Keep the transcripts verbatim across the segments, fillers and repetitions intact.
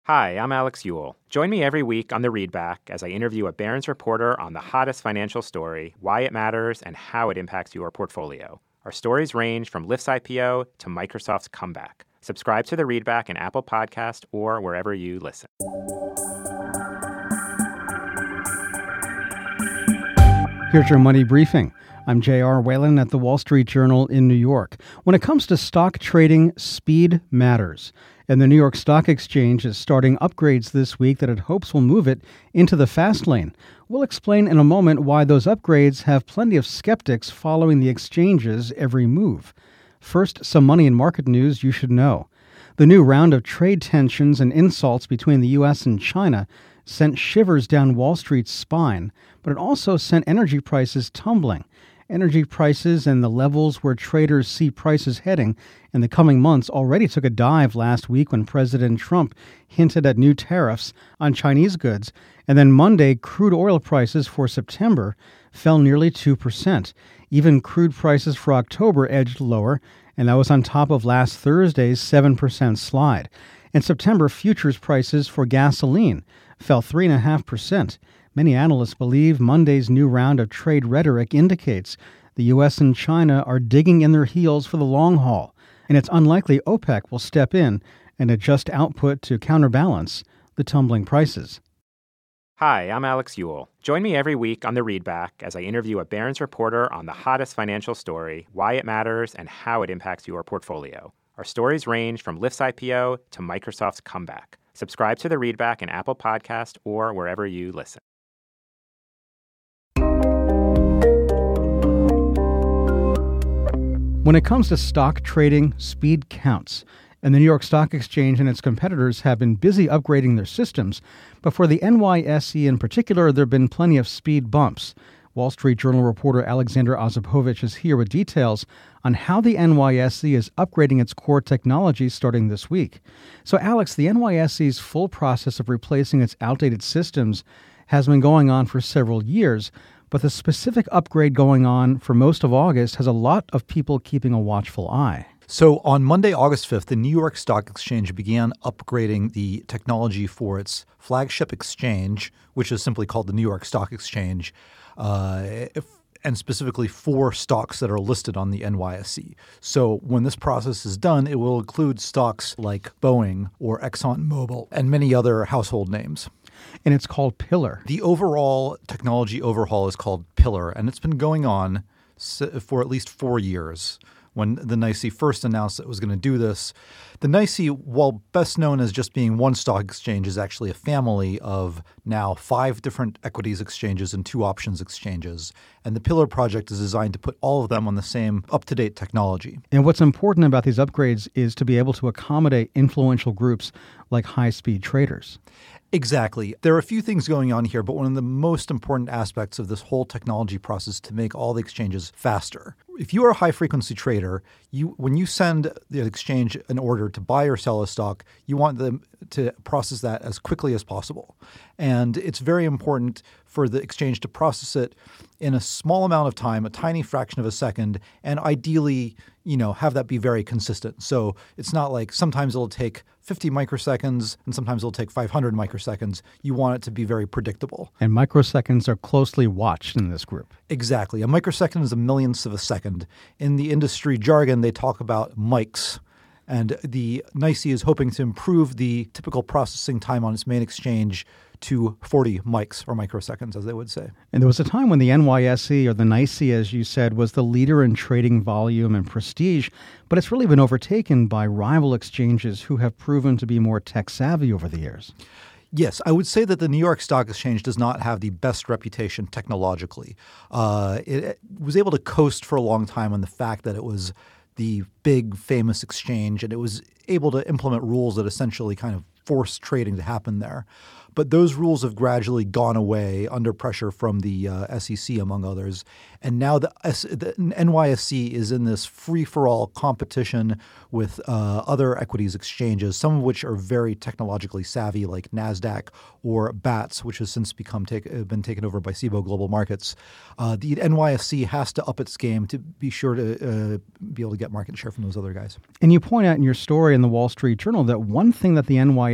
Hi, I'm Alex Ewell. Join me every week on The Readback as I interview a Barron's reporter on the hottest financial story, why it matters, and how it impacts your portfolio. Our stories range from Lyft's I P O to Microsoft's comeback. Subscribe to The Readback in Apple Podcast or wherever you listen. Here's your Money Briefing. I'm J R. Whalen at the Wall Street Journal in New York. When it comes to stock trading, speed matters. And the New York Stock Exchange is starting upgrades this week that it hopes will move it into the fast lane. We'll explain in a moment why those upgrades have plenty of skeptics following the exchange's every move. First, some money and market news you should know. The new round of trade tensions and insults between the U S and China sent shivers down Wall Street's spine, but it also sent energy prices tumbling. Energy prices and the levels where traders see prices heading in the coming months already took a dive last week when President Trump hinted at new tariffs on Chinese goods. And then Monday, crude oil prices for September fell nearly two percent. Even crude prices for October edged lower, and that was on top of last Thursday's seven percent slide. In September, futures prices for gasoline fell three point five percent. Many analysts believe Monday's new round of trade rhetoric indicates the U S and China are digging in their heels for the long haul, and it's unlikely OPEC will step in and adjust output to counterbalance the tumbling prices. Hi, I'm Alex Ewell. Join me every week on The Readback as I interview a Barron's reporter on the hottest financial story, why it matters, and how it impacts your portfolio. Our stories range from Lyft's I P O to Microsoft's comeback. Subscribe to The Readback in Apple Podcast or wherever you listen. When it comes to stock trading, speed counts, and the New York Stock Exchange and its competitors have been busy upgrading their systems, but for the N Y S E in particular, there have been plenty of speed bumps. Wall Street Journal reporter Alexander Ossipovich is here with details on how the N Y S E is upgrading its core technology starting this week. So, Alex, the N Y S E's full process of replacing its outdated systems has been going on for several years, but the specific upgrade going on for most of August has a lot of people keeping a watchful eye. So on Monday, August fifth, the New York Stock Exchange began upgrading the technology for its flagship exchange, which is simply called the New York Stock Exchange, uh, if, and specifically for stocks that are listed on the N Y S E. So when this process is done, it will include stocks like Boeing or ExxonMobil and many other household names. And it's called Pillar. The overall technology overhaul is called Pillar, and it's been going on for at least four years. When the N Y S E first announced it was going to do this, the N Y S E, while best known as just being one stock exchange, is actually a family of now five different equities exchanges and two options exchanges. And the Pillar project is designed to put all of them on the same up-to-date technology. And what's important about these upgrades is to be able to accommodate influential groups like high-speed traders. Exactly. There are a few things going on here, but one of the most important aspects of this whole technology process is to make all the exchanges faster. If you are a high-frequency trader, you when you send the exchange an order to buy or sell a stock, you want them to process that as quickly as possible. And it's very important for the exchange to process it in a small amount of time, a tiny fraction of a second, and ideally, you know, have that be very consistent. So it's not like sometimes it'll take fifty microseconds and sometimes it'll take five hundred microseconds. You want it to be very predictable. And microseconds are closely watched in this group. Exactly. A microsecond is a millionth of a second. In the industry jargon, they talk about mics. And the N Y S E is hoping to improve the typical processing time on its main exchange to forty mics or microseconds, as they would say. And there was a time when the N Y S E, or the N Y S E, as you said, was the leader in trading volume and prestige, but it's really been overtaken by rival exchanges who have proven to be more tech-savvy over the years. Yes, I would say that the New York Stock Exchange does not have the best reputation technologically. Uh, it, it was able to coast for a long time on the fact that it was the big, famous exchange, and it was able to implement rules that essentially kind of forced trading to happen there. But those rules have gradually gone away under pressure from the uh, S E C, among others. And now the, S- the N Y S E is in this free-for-all competition with uh, other equities exchanges, some of which are very technologically savvy, like NASDAQ or BATS, which has since become take, been taken over by Cboe Global Markets. Uh, the N Y S E has to up its game to be sure to uh, be able to get market share from those other guys. And you point out in your story in the Wall Street Journal that one thing that the N Y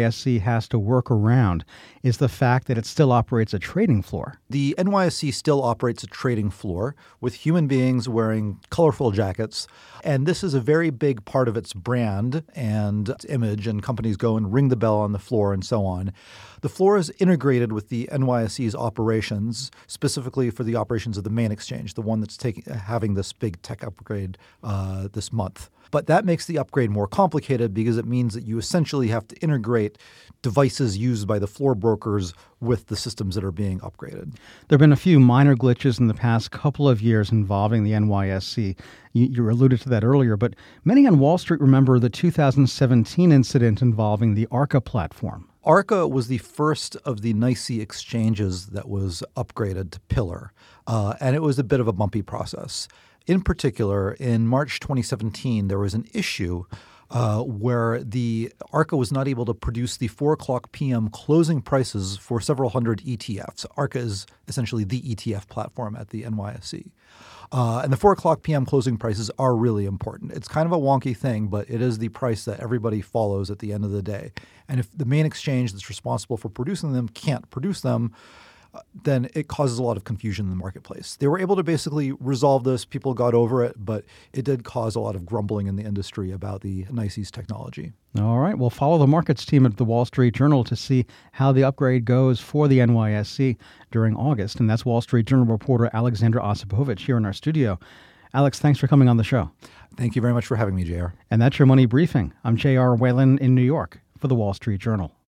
S C has to work around is the fact that it still operates a trading floor. The N Y S C still operates a trading floor with human beings wearing colorful jackets. And this is a very big part of its brand and its image, and companies go and ring the bell on the floor and so on. The floor is integrated with the N Y S C's operations, specifically for the operations of the main exchange, the one that's taking having this big tech upgrade uh, this month. But that makes the upgrade more complicated because it means that you essentially have to integrate devices used by the floor brokers with the systems that are being upgraded. There have been a few minor glitches in the past couple of years involving the N Y S C. You, you alluded to that earlier, but many on Wall Street remember the two thousand seventeen incident involving the Arca platform. Arca was the first of the NYSE exchanges that was upgraded to Pillar, uh, and it was a bit of a bumpy process. In particular, in March twenty seventeen, there was an issue uh, where the Arca was not able to produce the four o'clock p.m. closing prices for several hundred E T Fs. Arca is essentially the E T F platform at the N Y S C. Uh, and the four o'clock p.m. closing prices are really important. It's kind of a wonky thing, but it is the price that everybody follows at the end of the day. And if the main exchange that's responsible for producing them can't produce them, then it causes a lot of confusion in the marketplace. They were able to basically resolve this. People got over it, but it did cause a lot of grumbling in the industry about the NYSE's technology. All right. We'll follow the markets team at the Wall Street Journal to see how the upgrade goes for the N Y S C during August. And that's Wall Street Journal reporter Alexandra Osipovich here in our studio. Alex, thanks for coming on the show. Thank you very much for having me, J R. And that's your Money Briefing. I'm J R. Whalen in New York for the Wall Street Journal.